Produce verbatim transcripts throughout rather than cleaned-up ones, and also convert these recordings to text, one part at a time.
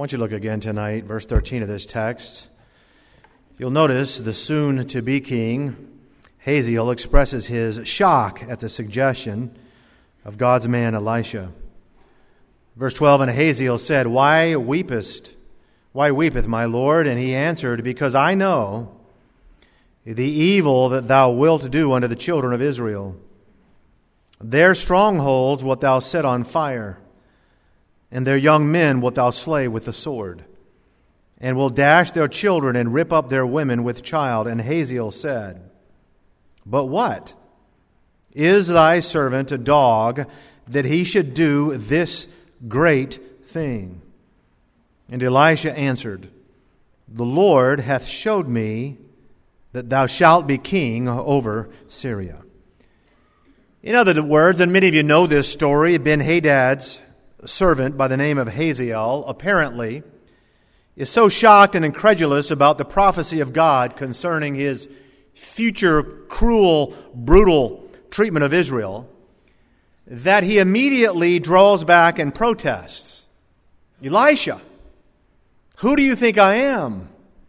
want you to look again tonight, verse thirteen of this text. You'll notice the soon-to-be king, Hazael, expresses his shock at the suggestion of God's man Elisha. Verse twelve, and Hazael said, Why weepest? Why weepeth my Lord? And he answered, Because I know the evil that thou wilt do unto the children of Israel. Their strongholds wilt thou set on fire, and their young men wilt thou slay with the sword, and will dash their children and rip up their women with child. And Hazael said, But what? Is thy servant a dog that he should do this great thing? And Elisha answered, The Lord hath showed me that thou shalt be king over Syria. In other words, and many of you know this story, Ben-Hadad's servant by the name of Hazael apparently is so shocked and incredulous about the prophecy of God concerning his future cruel, brutal treatment of Israel that he immediately draws back and protests. Elisha, who do you think I am?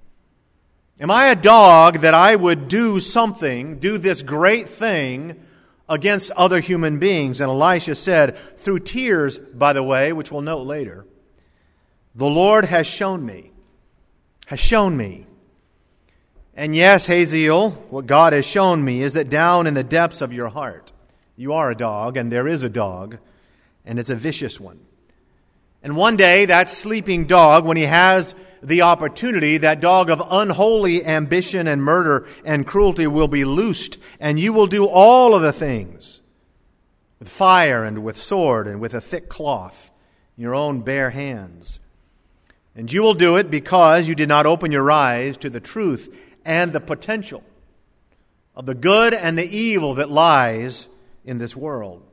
Am I a dog that I would do something, do this great thing against other human beings? And Elisha said, through tears, by the way, which we'll note later, the Lord has shown me, has shown me. And yes, Hazael, what God has shown me is that down in the depths of your heart, you are a dog, and there is a dog, and it's a vicious one. And one day, that sleeping dog, when he has the opportunity, that dog of unholy ambition and murder and cruelty will be loosed, and you will do all of the things with fire and with sword and with a thick cloth in your own bare hands. And you will do it because you did not open your eyes to the truth and the potential of the good and the evil that lies in this world.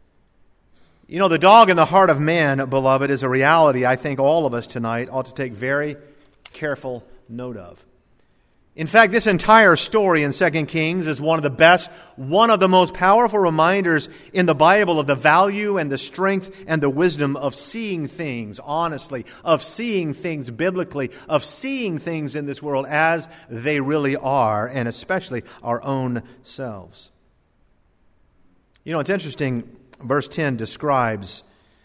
You know, the dog in the heart of man, beloved, is a reality I think all of us tonight ought to take very careful note of. In fact, this entire story in Second Kings is one of the best, one of the most powerful reminders in the Bible of the value and the strength and the wisdom of seeing things honestly, of seeing things biblically, of seeing things in this world as they really are, and especially our own selves. You know, it's interesting, verse ten describes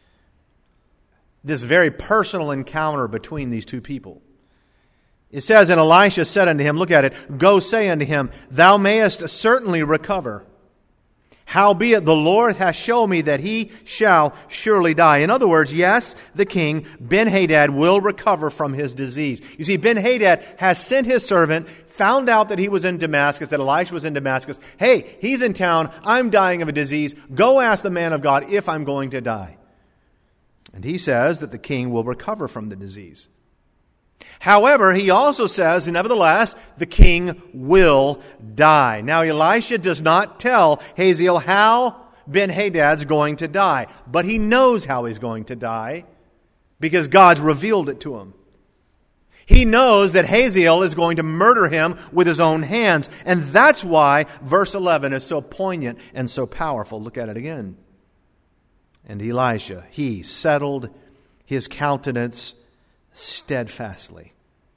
this very personal encounter between these two people. It says, and Elisha said unto him, look at it, Go say unto him, Thou mayest certainly recover. Howbeit the Lord hath shown me that he shall surely die. In other words, yes, the king, Ben-Hadad, will recover from his disease. You see, Ben-Hadad has sent his servant, found out that he was in Damascus, that Elisha was in Damascus. Hey, he's in town. I'm dying of a disease. Go ask the man of God if I'm going to die. And he says that the king will recover from the disease. However, he also says, nevertheless, the king will die. Now, Elisha does not tell Hazael how Ben-Hadad's going to die, but he knows how he's going to die because God's revealed it to him. He knows that Hazael is going to murder him with his own hands, and that's why verse eleven is so poignant and so powerful. Look at it again. And Elisha, he settled his countenance steadfastly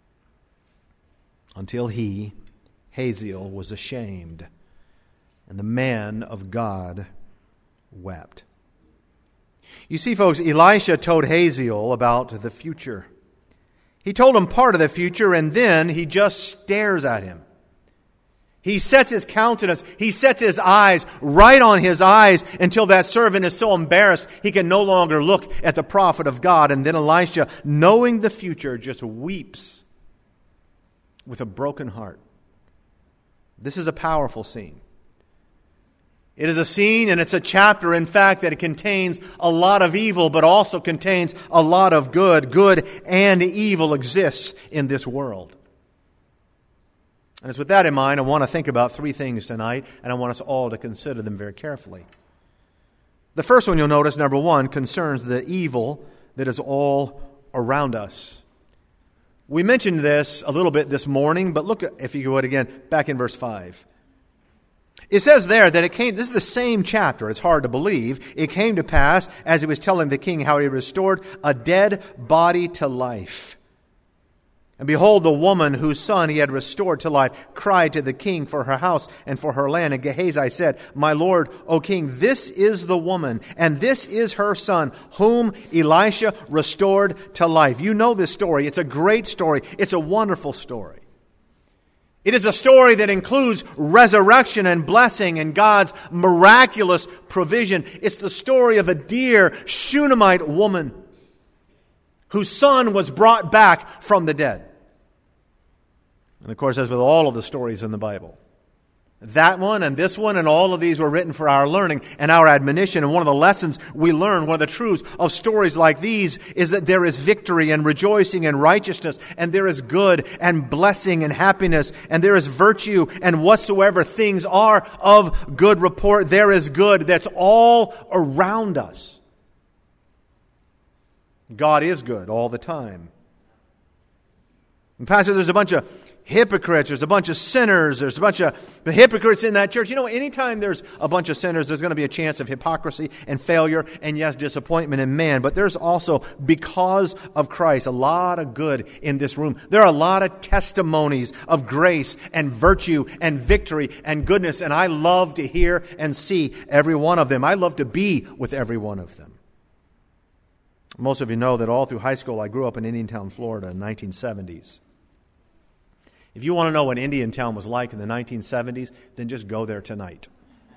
until he, Hazael, was ashamed, and the man of God wept. You see, folks, Elisha told Hazael about the future. He told him part of the future, and then he just stares at him. He sets his countenance, he sets his eyes right on his eyes until that servant is so embarrassed he can no longer look at the prophet of God. And then Elisha, knowing the future, just weeps with a broken heart. This is a powerful scene. It is a scene and it's a chapter, in fact, that it contains a lot of evil, but also contains a lot of good. Good and evil exists in this world. And it's with that in mind, I want to think about three things tonight, and I want us all to consider them very carefully. The first one you'll notice, number one, concerns the evil that is all around us. We mentioned this a little bit this morning, but look, if you would again, back in verse five. It says there that it came, this is the same chapter, it's hard to believe. It came to pass, as he was telling the king how he restored a dead body to life. And behold, the woman whose son he had restored to life cried to the king for her house and for her land. And Gehazi said, My lord, O king, this is the woman, and this is her son, whom Elisha restored to life. You know this story. It's a great story. It's a wonderful story. It is a story that includes resurrection and blessing and God's miraculous provision. It's the story of a dear Shunammite woman whose son was brought back from the dead. And of course, as with all of the stories in the Bible, that one and this one and all of these were written for our learning and our admonition. And one of the lessons we learn, one of the truths of stories like these, is that there is victory and rejoicing and righteousness, and there is good and blessing and happiness, and there is virtue, and whatsoever things are of good report, there is good that's all around us. God is good all the time. And Pastor, there's a bunch of hypocrites, there's a bunch of sinners, there's a bunch of hypocrites in that church. You know, anytime there's a bunch of sinners, there's going to be a chance of hypocrisy and failure and, yes, disappointment in man. But there's also, because of Christ, a lot of good in this room. There are a lot of testimonies of grace and virtue and victory and goodness, and I love to hear and see every one of them. I love to be with every one of them. Most of you know that all through high school I grew up in Indiantown, Florida in the nineteen seventies. If you want to know what Indiantown was like in the nineteen seventies, then just go there tonight.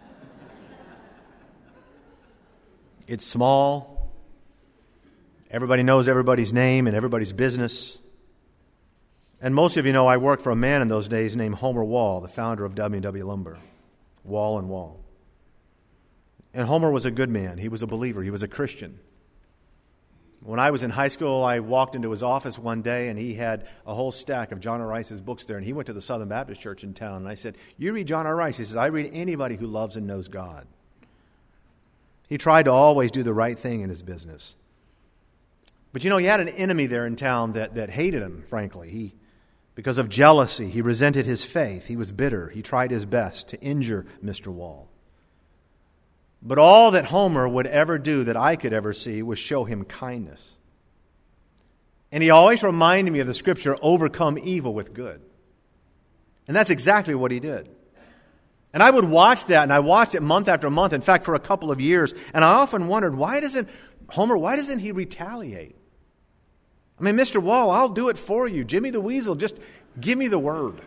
It's small. Everybody knows everybody's name and everybody's business. And most of you know I worked for a man in those days named Homer Wall, the founder of W and W Lumber. Wall and Wall. And Homer was a good man. He was a believer. He was a Christian. When I was in high school, I walked into his office one day, and he had a whole stack of John R. Rice's books there. And he went to the Southern Baptist Church in town. And I said, you read John R. Rice? He says, I read anybody who loves and knows God. He tried to always do the right thing in his business. But you know, he had an enemy there in town that, that hated him, frankly. He, because of jealousy, he resented his faith. He was bitter. He tried his best to injure Mister Wall. But all that Homer would ever do that I could ever see was show him kindness. And he always reminded me of the scripture, overcome evil with good. And that's exactly what he did. And I would watch that, and I watched it month after month, in fact, for a couple of years. And I often wondered, why doesn't Homer, why doesn't he retaliate? I mean, Mister Wall, I'll do it for you. Jimmy the Weasel, just give me the word.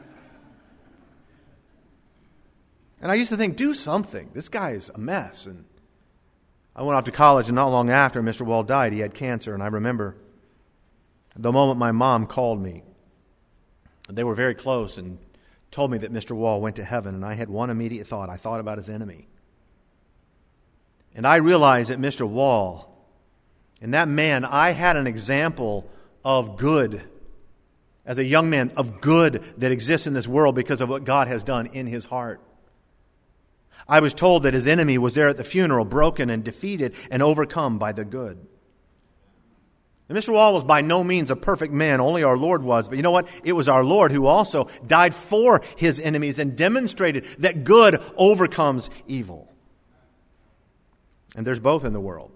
And I used to think, do something. This guy is a mess. And I went off to college, and not long after Mister Wall died, he had cancer. And I remember the moment my mom called me. They were very close and told me that Mister Wall went to heaven. And I had one immediate thought. I thought about his enemy. And I realized that Mister Wall, and that man, I had an example of good, as a young man, of good that exists in this world because of what God has done in his heart. I was told that his enemy was there at the funeral, broken and defeated and overcome by the good. And Mister Wall was by no means a perfect man, only our Lord was. But you know what? It was our Lord who also died for his enemies and demonstrated that good overcomes evil. And there's both in the world.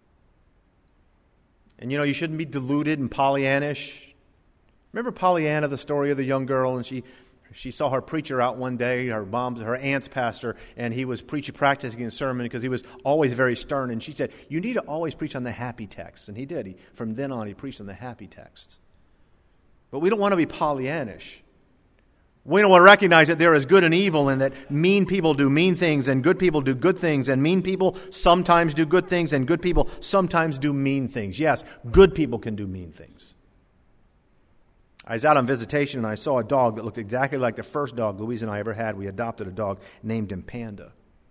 And you know, you shouldn't be deluded and Pollyannish. Remember Pollyanna, the story of the young girl, and she She saw her preacher out one day, her mom's, her aunt's pastor, and he was preaching, practicing a sermon because he was always very stern. And she said, you need to always preach on the happy texts. And he did. He, from then on, he preached on the happy texts. But we don't want to be Pollyannish. We don't want to recognize that there is good and evil and that mean people do mean things and good people do good things. And mean people sometimes do good things and good people sometimes do mean things. Yes, good people can do mean things. I was out on visitation and I saw a dog that looked exactly like the first dog Louise and I ever had. We adopted a dog, named him Panda.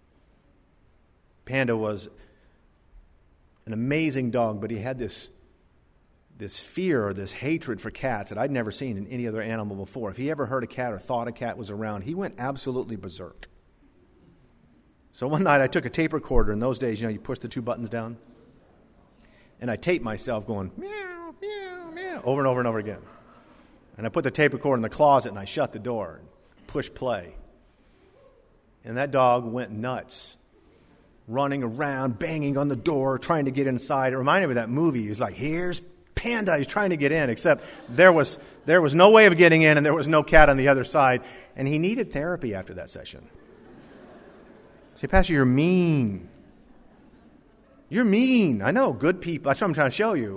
Panda was an amazing dog, but he had this, this fear or this hatred for cats that I'd never seen in any other animal before. If he ever heard a cat or thought a cat was around, he went absolutely berserk. So one night I took a tape recorder. In those days, you know, you push the two buttons down. And I taped myself going, meow, meow, meow, over and over and over again. And I put the tape recorder in the closet and I shut the door and pushed play. And that dog went nuts, running around, banging on the door, trying to get inside. It reminded me of that movie. He was like, here's Panda. He's trying to get in, except there was there was no way of getting in, and there was no cat on the other side. And he needed therapy after that session. Say, Pastor, you're mean. You're mean. I know, good people. That's what I'm trying to show you.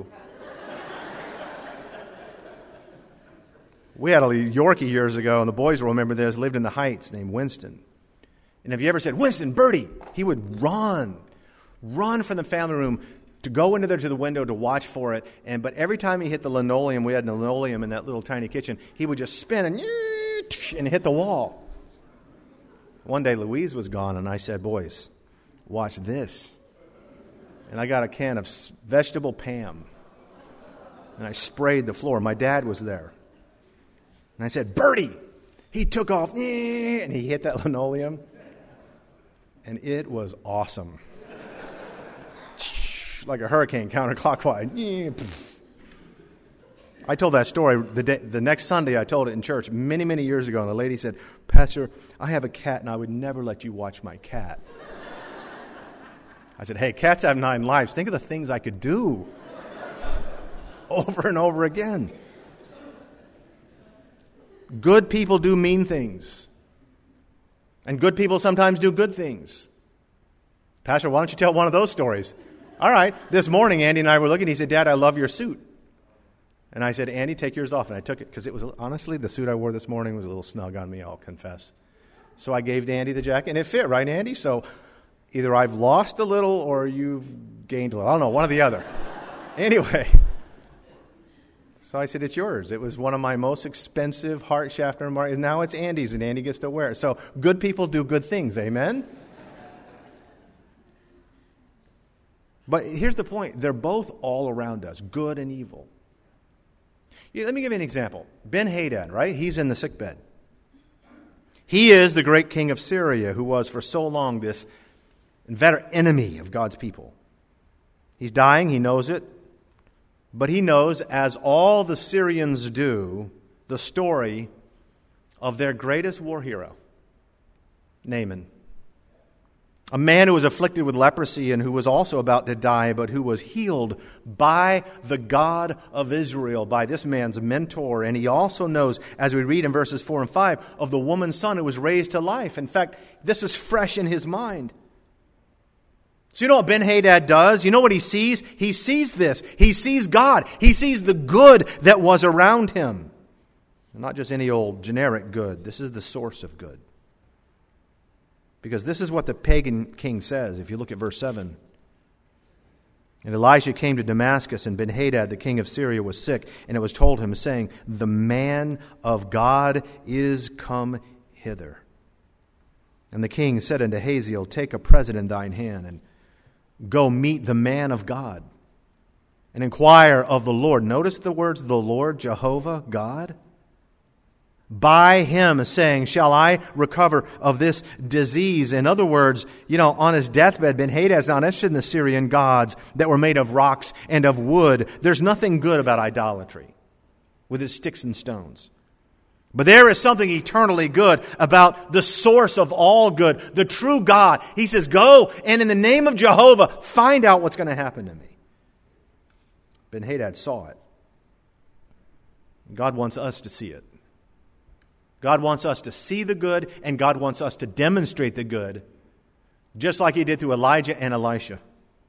We had a Yorkie years ago, and the boys will remember this, lived in the Heights, named Winston. And if you ever said, Winston, Bertie, he would run, run from the family room to go into there to the window to watch for it. And but every time he hit the linoleum, we had linoleum in that little tiny kitchen, he would just spin and, and hit the wall. One day Louise was gone, and I said, boys, watch this. And I got a can of vegetable Pam, and I sprayed the floor. My dad was there. And I said, Bertie, he took off, and he hit that linoleum. And it was awesome. Like a hurricane counterclockwise. I told that story the, day, the next Sunday. I told it in church many, many years ago. And the lady said, Pastor, I have a cat, and I would never let you watch my cat. I said, hey, cats have nine lives. Think of the things I could do over and over again. Good people do mean things. And good people sometimes do good things. Pastor, why don't you tell one of those stories? All right. This morning, Andy and I were looking. He said, Dad, I love your suit. And I said, Andy, take yours off. And I took it because it was, honestly, the suit I wore this morning was a little snug on me, I'll confess. So I gave Andy the jacket, and it fit, right, Andy? So either I've lost a little or you've gained a little. I don't know, one or the other. Anyway. So I said, it's yours. It was one of my most expensive heart shafter marks. Now it's Andy's, and Andy gets to wear it. So good people do good things. Amen? But here's the point. They're both all around us, good and evil. Yeah, let me give you an example. Ben-Hadad, right? He's in the sickbed. He is the great king of Syria, who was for so long this inveterate enemy of God's people. He's dying. He knows it. But he knows, as all the Syrians do, the story of their greatest war hero, Naaman. A man who was afflicted with leprosy and who was also about to die, but who was healed by the God of Israel, by this man's mentor. And he also knows, as we read in verses four and five, of the woman's son who was raised to life. In fact, this is fresh in his mind. So you know what Ben-Hadad does? You know what he sees? He sees this. He sees God. He sees the good that was around him. Not just any old generic good. This is the source of good. Because this is what the pagan king says. If you look at verse seven. And Elijah came to Damascus, and Ben-Hadad, the king of Syria, was sick. And it was told him, saying, the man of God is come hither. And the king said unto Hazael, take a present in thine hand, and go meet the man of God, and inquire of the Lord. Notice the words, the Lord, Jehovah, God. By him, saying, shall I recover of this disease? In other words, you know, on his deathbed, Ben-Hadad's not interested in the Syrian gods that were made of rocks and of wood. There's nothing good about idolatry with its sticks and stones. But there is something eternally good about the source of all good, the true God. He says, go and in the name of Jehovah, find out what's going to happen to me. Ben-Hadad saw it. God wants us to see it. God wants us to see the good, and God wants us to demonstrate the good, just like he did through Elijah and Elisha.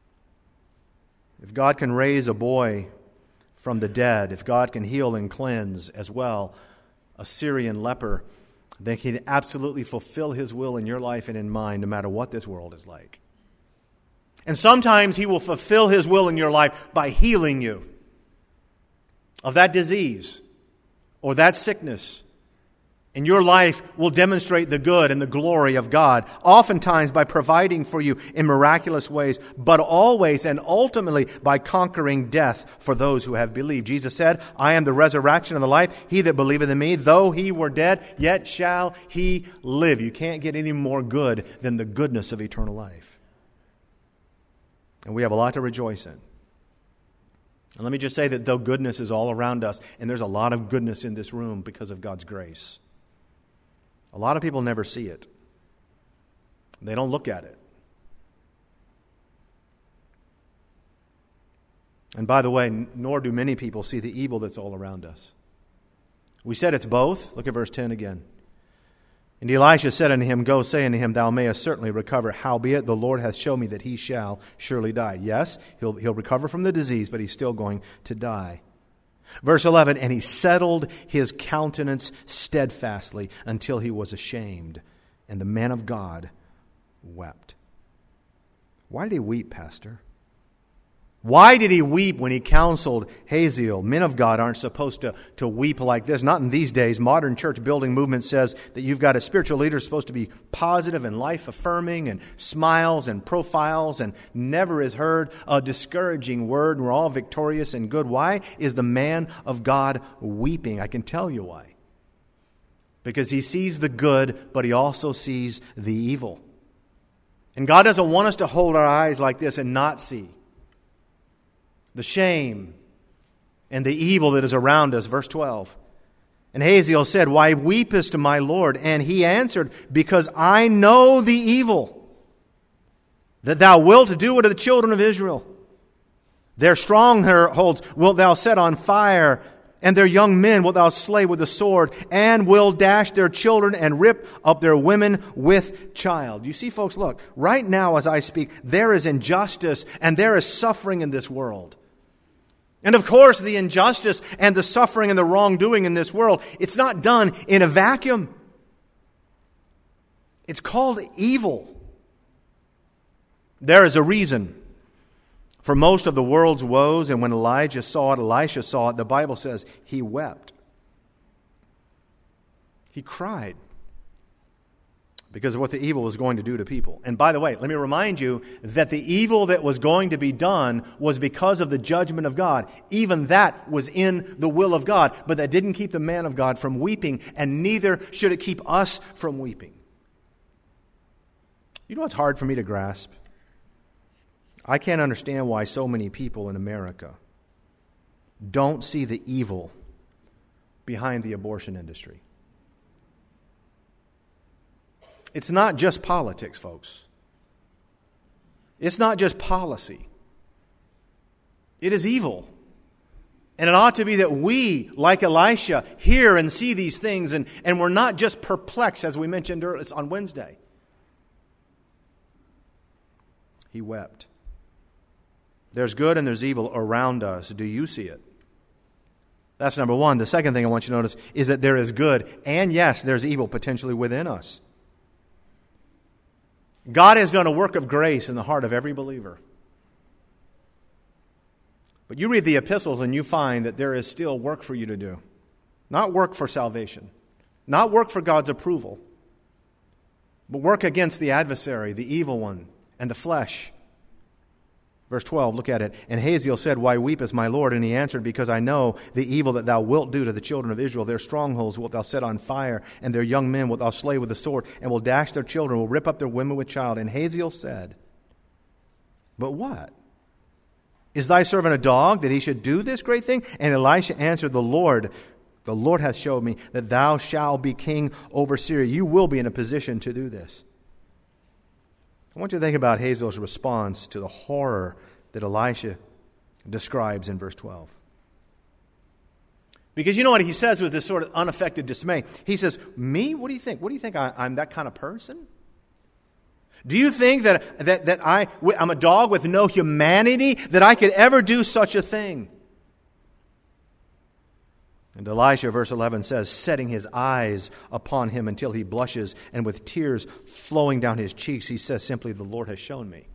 If God can raise a boy from the dead, if God can heal and cleanse as well a Syrian leper, then he can absolutely fulfill his will in your life and in mine, no matter what this world is like. And sometimes he will fulfill his will in your life by healing you of that disease or that sickness. And your life will demonstrate the good and the glory of God, oftentimes by providing for you in miraculous ways, but always and ultimately by conquering death for those who have believed. Jesus said, I am the resurrection and the life. He that believeth in me, though he were dead, yet shall he live. You can't get any more good than the goodness of eternal life. And we have a lot to rejoice in. And let me just say that though goodness is all around us, and there's a lot of goodness in this room because of God's grace, a lot of people never see it. They don't look at it. And by the way, nor do many people see the evil that's all around us. We said it's both. Look at verse ten again. And Elisha said unto him, Go, say unto him, Thou mayest certainly recover. Howbeit the Lord hath shown me that he shall surely die. Yes, he'll, he'll recover from the disease, but he's still going to die. Verse eleven, And he settled his countenance steadfastly until he was ashamed. And the man of God wept. Why did he weep, Pastor? Why did he weep when he counseled Hazael? Men of God aren't supposed to, to weep like this. Not in these days. Modern church building movement says that you've got a spiritual leader supposed to be positive and life-affirming and smiles and profiles and never is heard a discouraging word. We're all victorious and good. Why is the man of God weeping? I can tell you why. Because he sees the good, but he also sees the evil. And God doesn't want us to hold our eyes like this and not see the shame and the evil that is around us. Verse twelve. And Hazael said, Why weepest, my Lord? And he answered, Because I know the evil that thou wilt do unto the children of Israel. Their strongholds wilt thou set on fire, and their young men wilt thou slay with the sword, and will dash their children and rip up their women with child. You see, folks, look, right now as I speak, there is injustice and there is suffering in this world. And of course, the injustice and the suffering and the wrongdoing in this world, it's not done in a vacuum. It's called evil. There is a reason for most of the world's woes, and when Elijah saw it, Elisha saw it, the Bible says he wept. He cried because of what the evil was going to do to people. And by the way, let me remind you that the evil that was going to be done was because of the judgment of God. Even that was in the will of God, but that didn't keep the man of God from weeping, and neither should it keep us from weeping. You know what's hard for me to grasp? I can't understand why so many people in America don't see the evil behind the abortion industry. It's not just politics, folks. It's not just policy. It is evil. And it ought to be that we, like Elisha, hear and see these things, and, and we're not just perplexed, as we mentioned earlier on Wednesday. He wept. There's good and there's evil around us. Do you see it? That's number one. The second thing I want you to notice is that there is good, and yes, there's evil potentially within us. God has done a work of grace in the heart of every believer. But you read the epistles and you find that there is still work for you to do. Not work for salvation. Not work for God's approval. But work against the adversary, the evil one, and the flesh. Verse twelve, look at it. And Hazael said, Why weepest, my Lord? And he answered, Because I know the evil that thou wilt do to the children of Israel. Their strongholds wilt thou set on fire, and their young men wilt thou slay with the sword, and will dash their children, will rip up their women with child. And Hazael said, But what? Is thy servant a dog that he should do this great thing? And Elisha answered, The Lord, the Lord hath showed me that thou shalt be king over Syria. You will be in a position to do this. I want you to think about Hazael's response to the horror that Elisha describes in verse twelve. Because you know what he says with this sort of unaffected dismay. He says, Me? What do you think? What do you think? I, I'm that kind of person? Do you think that, that, that I, I'm a dog with no humanity, that I could ever do such a thing? And Elisha, verse eleven says, setting his eyes upon him until he blushes, and with tears flowing down his cheeks, he says simply, The Lord has shown me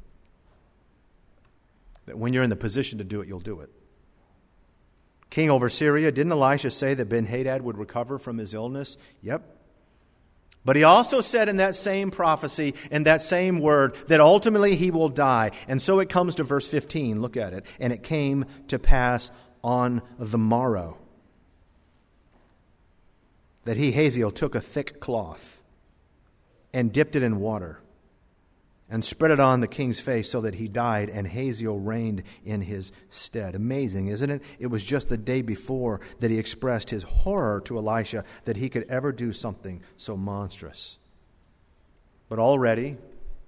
that when you're in the position to do it, you'll do it. King over Syria, didn't Elisha say that Ben-Hadad would recover from his illness? Yep. But he also said in that same prophecy, in that same word, that ultimately he will die. And so it comes to verse fifteen. Look at it. And it came to pass on the morrow that he, Hazael, took a thick cloth and dipped it in water and spread it on the king's face so that he died, and Hazael reigned in his stead. Amazing, isn't it? It was just the day before that he expressed his horror to Elisha that he could ever do something so monstrous. But already,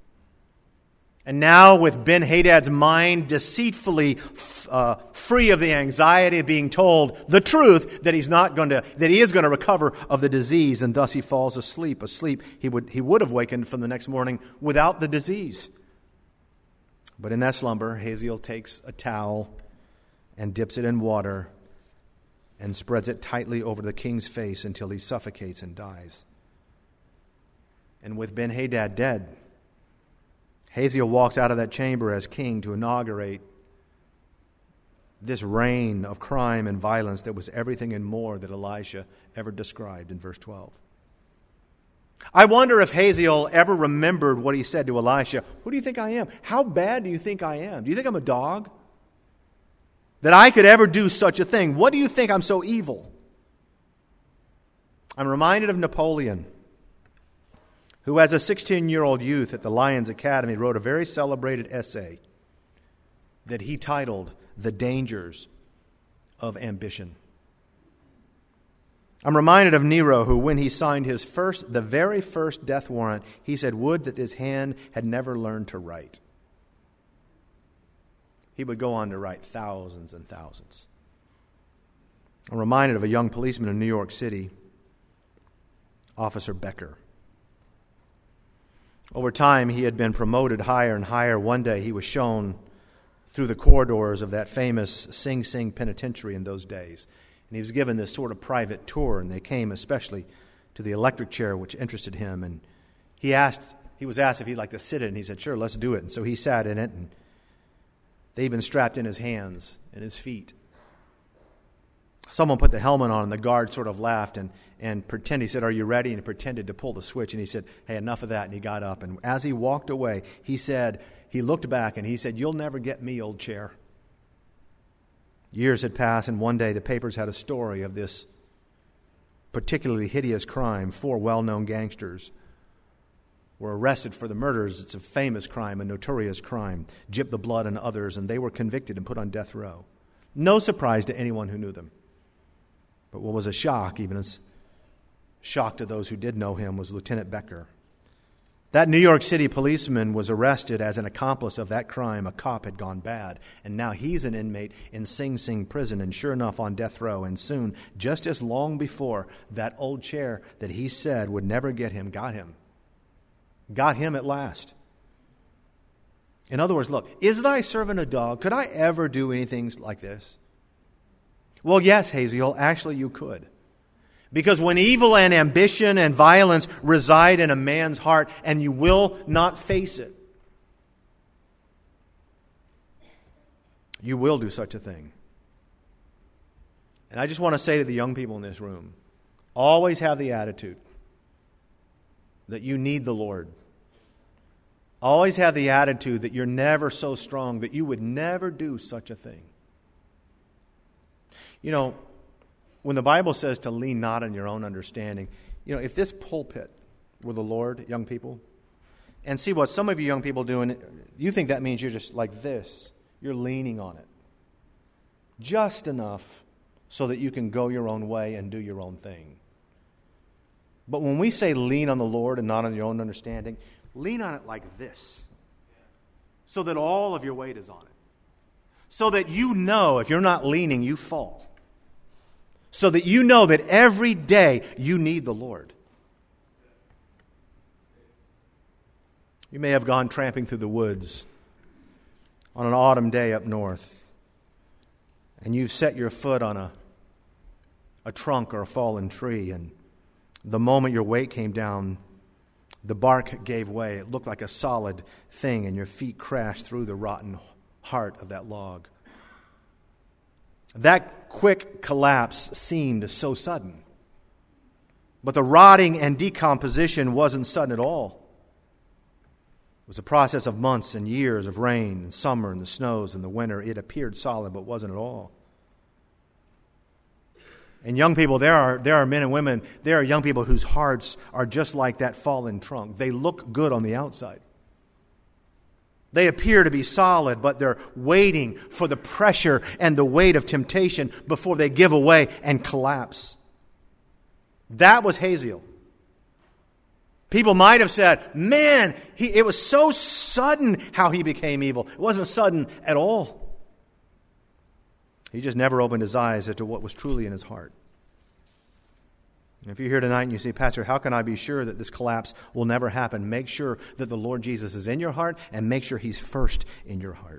And now with Ben-Hadad's mind deceitfully uh, free of the anxiety of being told the truth that he's not going to, that he is going to recover of the disease, and thus he falls asleep. Asleep, he would he would have wakened from the next morning without the disease. But in that slumber, Hazael takes a towel and dips it in water and spreads it tightly over the king's face until he suffocates and dies. And with Ben-Hadad dead, Hazael walks out of that chamber as king to inaugurate this reign of crime and violence that was everything and more that Elisha ever described in verse twelve. I wonder if Hazael ever remembered what he said to Elisha. Who do you think I am? How bad do you think I am? Do you think I'm a dog? That I could ever do such a thing? What do you think I'm so evil? I'm reminded of Napoleon, who as a sixteen-year-old youth at the Lions Academy wrote a very celebrated essay that he titled The Dangers of Ambition. I'm reminded of Nero, who when he signed his first, the very first death warrant, he said, would that his hand had never learned to write. He would go on to write thousands and thousands. I'm reminded of a young policeman in New York City, Officer Becker. Over time, he had been promoted higher and higher. One day, he was shown through the corridors of that famous Sing Sing penitentiary in those days. And he was given this sort of private tour, and they came especially to the electric chair, which interested him. And he asked, he was asked if he'd like to sit in it, and he said, sure, let's do it. And so he sat in it, and they even strapped in his hands and his feet. Someone put the helmet on, and the guard sort of laughed and, and pretended. He said, are you ready? And he pretended to pull the switch. And he said, hey, enough of that. And he got up. And as he walked away, he said, he looked back and he said, you'll never get me, old chair. Years had passed, and one day the papers had a story of this particularly hideous crime. Four well-known gangsters were arrested for the murders. It's a famous crime, a notorious crime. Gyp the Blood and others, and they were convicted and put on death row. No surprise to anyone who knew them. But what was a shock, even as shock to those who did know him, was Lieutenant Becker. That New York City policeman was arrested as an accomplice of that crime. A cop had gone bad, and now he's an inmate in Sing Sing prison, and sure enough on death row. And soon, just as long before, that old chair that he said would never get him, got him. Got him at last. In other words, look, is thy servant a dog? Could I ever do anything like this? Well, yes, Hazael, actually you could. Because when evil and ambition and violence reside in a man's heart and you will not face it, you will do such a thing. And I just want to say to the young people in this room, always have the attitude that you need the Lord. Always have the attitude that you're never so strong that you would never do such a thing. You know, when the Bible says to lean not on your own understanding, you know, if this pulpit were the Lord, young people, and see what some of you young people do, and you think that means you're just like this. You're leaning on it. Just enough so that you can go your own way and do your own thing. But when we say lean on the Lord and not on your own understanding, lean on it like this, so that all of your weight is on it. So that you know if you're not leaning, you fall. So that you know that every day you need the Lord. You may have gone tramping through the woods on an autumn day up north, and you've set your foot on a, a trunk or a fallen tree, and the moment your weight came down, the bark gave way. It looked like a solid thing, and your feet crashed through the rotten heart of that log. That quick collapse seemed so sudden. But the rotting and decomposition wasn't sudden at all. It was a process of months and years of rain and summer and the snows and the winter. It appeared solid, but wasn't at all. And young people, there are there are men and women, there are young people whose hearts are just like that fallen trunk. They look good on the outside. They appear to be solid, but they're waiting for the pressure and the weight of temptation before they give away and collapse. That was Hazael. People might have said, man, he, it was so sudden how he became evil. It wasn't sudden at all. He just never opened his eyes as to what was truly in his heart. And if you're here tonight and you say, Pastor, how can I be sure that this collapse will never happen? Make sure that the Lord Jesus is in your heart, and make sure He's first in your heart.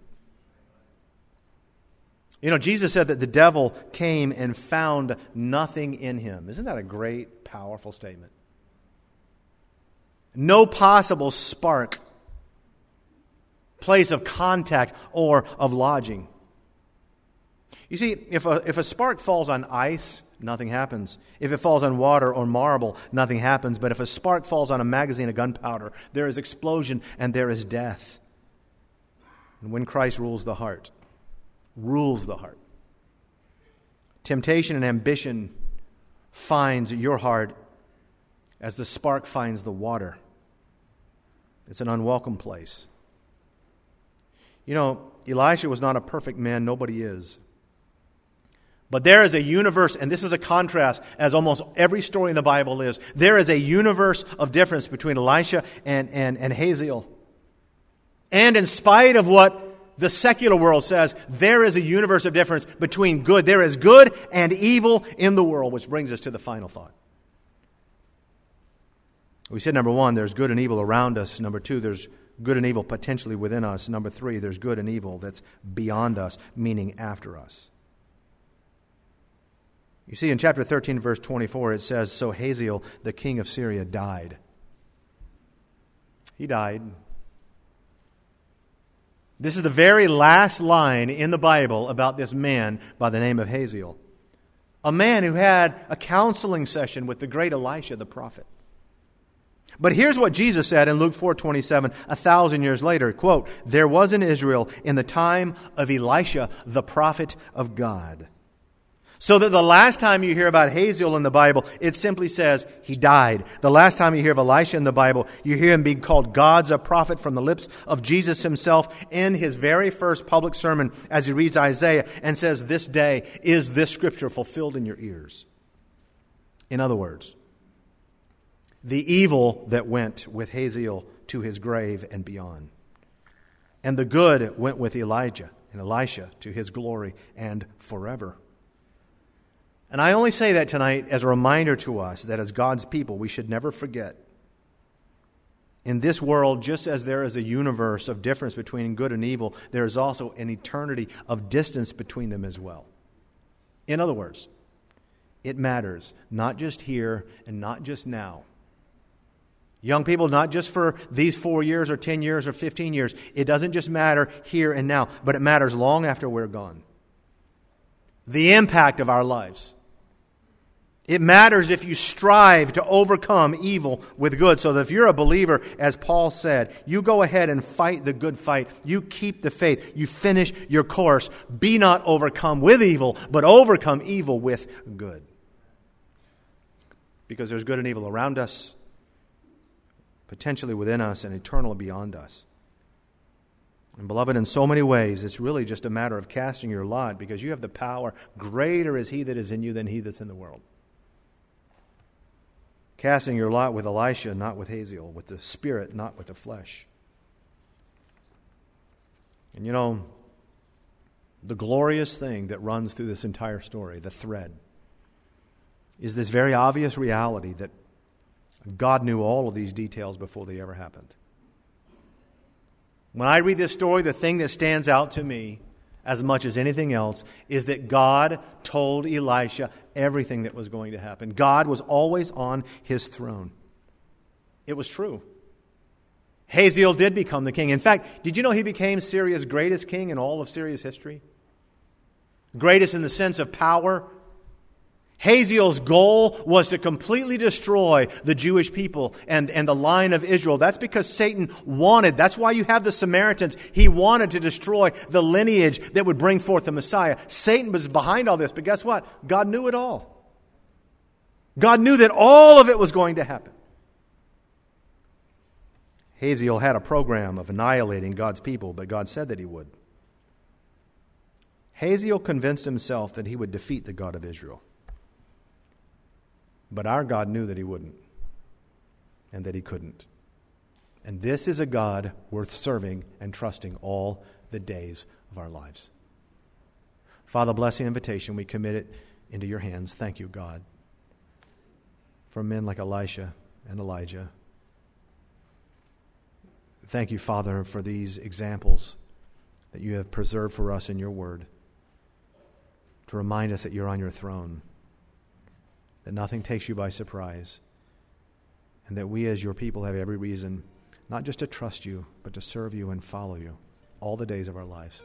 You know, Jesus said that the devil came and found nothing in him. Isn't that a great, powerful statement? No possible spark, place of contact, or of lodging. You see, if a, if a spark falls on ice, nothing happens. If it falls on water or marble, nothing happens. But if a spark falls on a magazine of gunpowder, there is explosion and there is death. And when Christ rules the heart, rules the heart, temptation and ambition finds your heart as the spark finds the water. It's an unwelcome place. You know, Elisha was not a perfect man. Nobody is. But there is a universe, and this is a contrast, as almost every story in the Bible is. There is a universe of difference between Elisha and, and, and Hazael. And in spite of what the secular world says, there is a universe of difference between good. There is good and evil in the world, which brings us to the final thought. We said, number one, there's good and evil around us. Number two, there's good and evil potentially within us. Number three, there's good and evil that's beyond us, meaning after us. You see, in chapter thirteen, verse twenty-four, it says, so Hazael, the king of Syria, died. He died. This is the very last line in the Bible about this man by the name of Hazael. A man who had a counseling session with the great Elisha the prophet. But here's what Jesus said in Luke four twenty-seven, a thousand years later, quote, there was in Israel in the time of Elisha, the prophet of God. So that the last time you hear about Hazael in the Bible, it simply says he died. The last time you hear of Elisha in the Bible, you hear him being called God's a prophet from the lips of Jesus himself in his very first public sermon as he reads Isaiah and says, this day is this scripture fulfilled in your ears. In other words, the evil that went with Hazael to his grave and beyond. And the good went with Elijah and Elisha to his glory and forever. And I only say that tonight as a reminder to us that as God's people, we should never forget. In this world, just as there is a universe of difference between good and evil, there is also an eternity of distance between them as well. In other words, it matters, not just here and not just now. Young people, not just for these four years or ten years or fifteen years. It doesn't just matter here and now, but it matters long after we're gone. The impact of our lives. It matters if you strive to overcome evil with good. So that if you're a believer, as Paul said, you go ahead and fight the good fight. You keep the faith. You finish your course. Be not overcome with evil, but overcome evil with good. Because there's good and evil around us, potentially within us, and eternally beyond us. And beloved, in so many ways, it's really just a matter of casting your lot, because you have the power. Greater is he that is in you than he that's in the world. Casting your lot with Elisha, not with Hazael, with the spirit, not with the flesh. And you know, the glorious thing that runs through this entire story, the thread, is this very obvious reality that God knew all of these details before they ever happened. When I read this story, the thing that stands out to me as much as anything else is that God told Elisha everything that was going to happen. God was always on his throne. It was true. Hazael did become the king. In fact, did you know he became Syria's greatest king in all of Syria's history? Greatest in the sense of power. Hazael's goal was to completely destroy the Jewish people and, and the line of Israel. That's because Satan wanted, that's why you have the Samaritans. He wanted to destroy the lineage that would bring forth the Messiah. Satan was behind all this, but guess what? God knew it all. God knew that all of it was going to happen. Hazael had a program of annihilating God's people, but God said that he would. Hazael convinced himself that he would defeat the God of Israel. But our God knew that he wouldn't. and that he couldn't. And this is a God worth serving and trusting all the days of our lives. Father, bless the invitation. We commit it into your hands. Thank you, God, for men like Elisha and Elijah. Thank you, Father, for these examples that you have preserved for us in your word, to remind us that you're on your throne, that nothing takes you by surprise, and that we as your people have every reason not just to trust you, but to serve you and follow you all the days of our lives.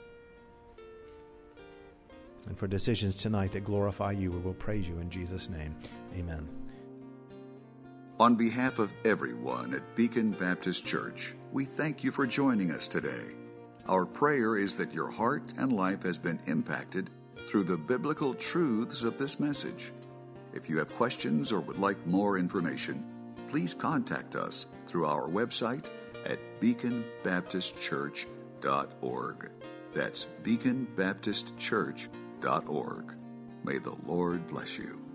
And for decisions tonight that glorify you, we will praise you in Jesus' name. Amen. On behalf of everyone at Beacon Baptist Church, we thank you for joining us today. Our prayer is that your heart and life has been impacted through the biblical truths of this message. If you have questions or would like more information, please contact us through our website at beacon baptist church dot org. That's beacon baptist church dot org. May the Lord bless you.